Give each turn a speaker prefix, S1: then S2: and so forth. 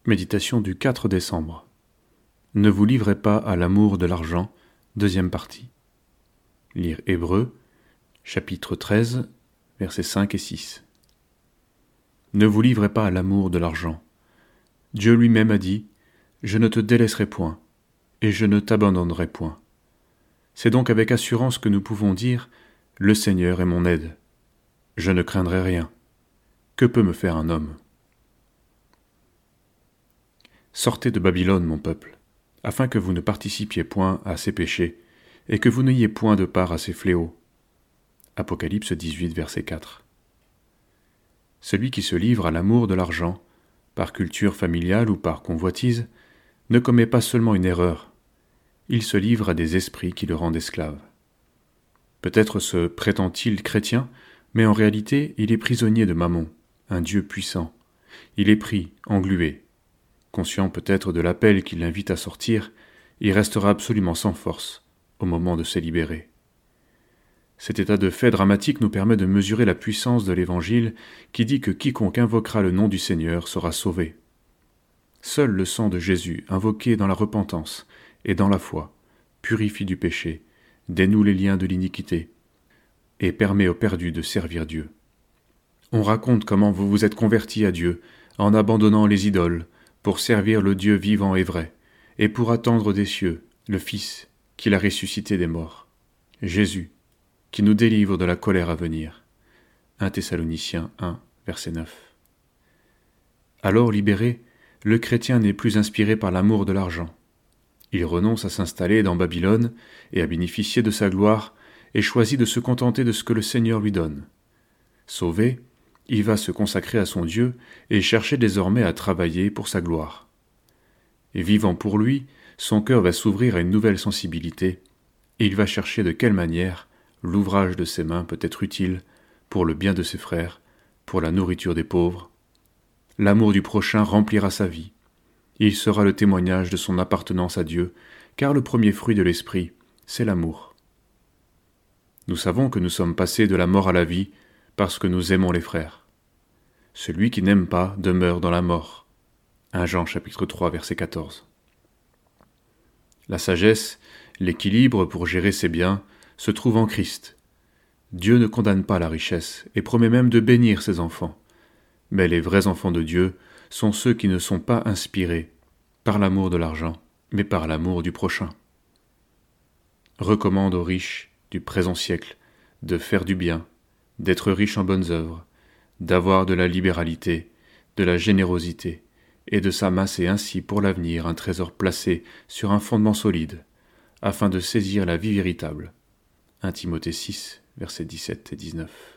S1: Méditation du 4 décembre. Ne vous livrez pas à l'amour de l'argent, deuxième partie. Lire Hébreux, chapitre 13, versets 5 et 6. Ne vous livrez pas à l'amour de l'argent. Dieu lui-même a dit « Je ne te délaisserai point, et je ne t'abandonnerai point ». C'est donc avec assurance que nous pouvons dire « Le Seigneur est mon aide. Je ne craindrai rien. Que peut me faire un homme ?» Sortez de Babylone, mon peuple, afin que vous ne participiez point à ses péchés, et que vous n'ayez point de part à ses fléaux. Apocalypse 18, verset 4. Celui qui se livre à l'amour de l'argent, par culture familiale ou par convoitise, ne commet pas seulement une erreur, il se livre à des esprits qui le rendent esclave. Peut-être se prétend-il chrétien, mais en réalité il est prisonnier de Mammon, un Dieu puissant. Il est pris, englué. Conscient peut-être de l'appel qui l'invite à sortir, il restera absolument sans force au moment de se libérer. Cet état de fait dramatique nous permet de mesurer la puissance de l'Évangile qui dit que quiconque invoquera le nom du Seigneur sera sauvé. Seul le sang de Jésus, invoqué dans la repentance et dans la foi, purifie du péché, dénoue les liens de l'iniquité et permet aux perdus de servir Dieu. On raconte comment vous vous êtes convertis à Dieu en abandonnant les idoles pour servir le Dieu vivant et vrai, et pour attendre des cieux le Fils qu'il a ressuscité des morts, Jésus, qui nous délivre de la colère à venir. 1 Thessaloniciens 1, verset 9. Alors libéré, le chrétien n'est plus inspiré par l'amour de l'argent. Il renonce à s'installer dans Babylone et à bénéficier de sa gloire, et choisit de se contenter de ce que le Seigneur lui donne. Sauvé, il va se consacrer à son Dieu et chercher désormais à travailler pour sa gloire. Et vivant pour lui, son cœur va s'ouvrir à une nouvelle sensibilité, et il va chercher de quelle manière l'ouvrage de ses mains peut être utile pour le bien de ses frères, pour la nourriture des pauvres. L'amour du prochain remplira sa vie. Il sera le témoignage de son appartenance à Dieu, car le premier fruit de l'esprit, c'est l'amour. Nous savons que nous sommes passés de la mort à la vie parce que nous aimons les frères. Celui qui n'aime pas demeure dans la mort. 1 Jean chapitre 3, verset 14. La sagesse, l'équilibre pour gérer ses biens, se trouve en Christ. Dieu ne condamne pas la richesse et promet même de bénir ses enfants. Mais les vrais enfants de Dieu sont ceux qui ne sont pas inspirés par l'amour de l'argent, mais par l'amour du prochain. Recommande aux riches du présent siècle de faire du bien, d'être riches en bonnes œuvres, d'avoir de la libéralité, de la générosité, et de s'amasser ainsi pour l'avenir un trésor placé sur un fondement solide, afin de saisir la vie véritable. 1 Timothée 6, versets 17 et 19.